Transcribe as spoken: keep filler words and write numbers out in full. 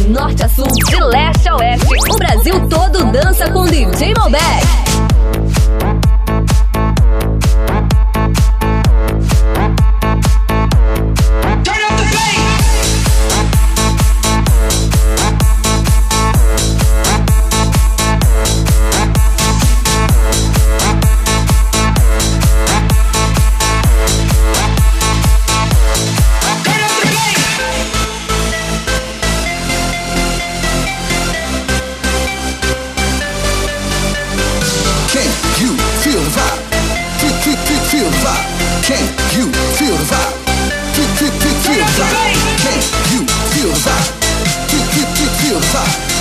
norte a sul, de leste a oeste, o Brasil todo dança com D J Malbec. Feel the vibe. Can you feel the vibe? Feel, feel, feel, feel the vibe. Can you feel the vibe? Feel, feel, feel, feel the vibe.